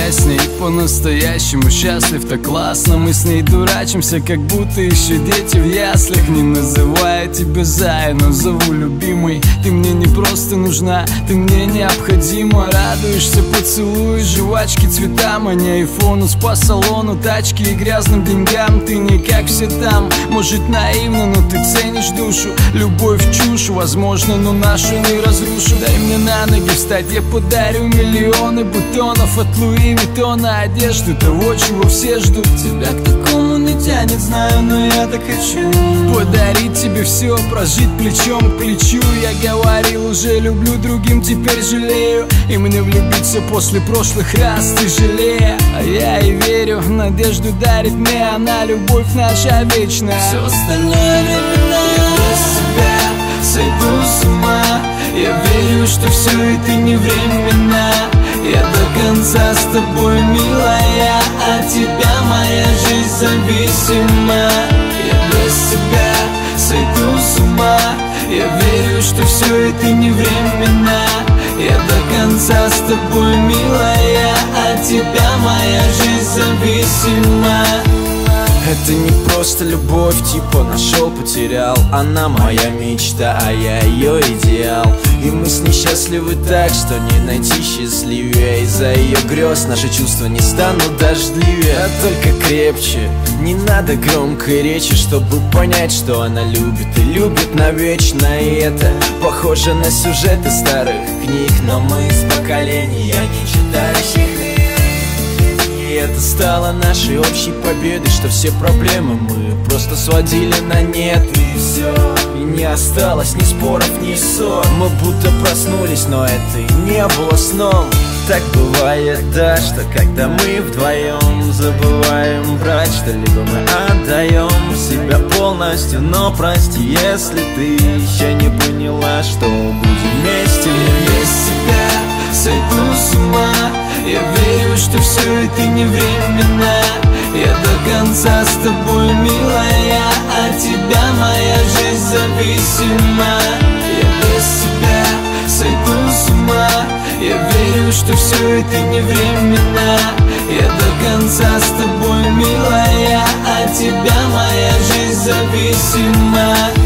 я с ней по-настоящему счастлив, так классно. Мы с ней дурачимся, как будто еще дети в яслях. Не называю тебя Зай, но зову любимой. Ты мне не просто нужна, ты мне необходима. Радуешься поцелуй, жвачки, цветам, а не айфону, спа-салону, тачке и грязным деньгам. Ты не как все там, может наивно, но ты ценишь душу. Любовь чушь, возможно, но нашу не разрушу. Дай мне на ноги встать, я подарю миллионы бутонов от Луи Виттона, одежду того, чего все ждут. Тебя к такому не тянет, знаю, но я так хочу подарить тебе все, прожить плечом к плечу. Я говорил, уже люблю, другим теперь жалею. И мне влюбиться после прошлых раз, ты жалея. А я и верю, надежду дарит мне она, любовь наша вечная. Все остальное временно. Я без тебя сойду с ума. Я верю, что все это не временно. Я до конца с тобой, милая, от тебя моя жизнь зависима. Я без тебя сойду с ума. Я верю, что все это не временно. Я до конца с тобой, милая, от тебя моя жизнь зависима. Это не просто любовь, типа нашел, потерял. Она моя мечта, а я ее идеал. И мы с ней счастливы так, что не найти счастливее. Из-за ее грез наши чувства не станут дождливее, а только крепче. Не надо громкой речи, чтобы понять, что она любит и любит навечно. И это похоже на сюжеты старых книг, но мы из поколения не читающих. И это стало нашей общей победой, что все проблемы мы просто сводили на нет. И все, и не осталось ни споров, ни ссор. Мы будто проснулись, но это и не было сном. Так бывает, да, что когда мы вдвоем забываем брать что-либо, мы отдаем себя полностью. Но прости, если ты еще не поняла, что будем вместе. Я без тебя сойду с ума. Я верю, что все это не временно. Я до конца с тобой, милая, от тебя моя жизнь зависима. Я без тебя сойду с ума. Я верю, что все это не временно. Я до конца с тобой, милая, от тебя моя жизнь зависима.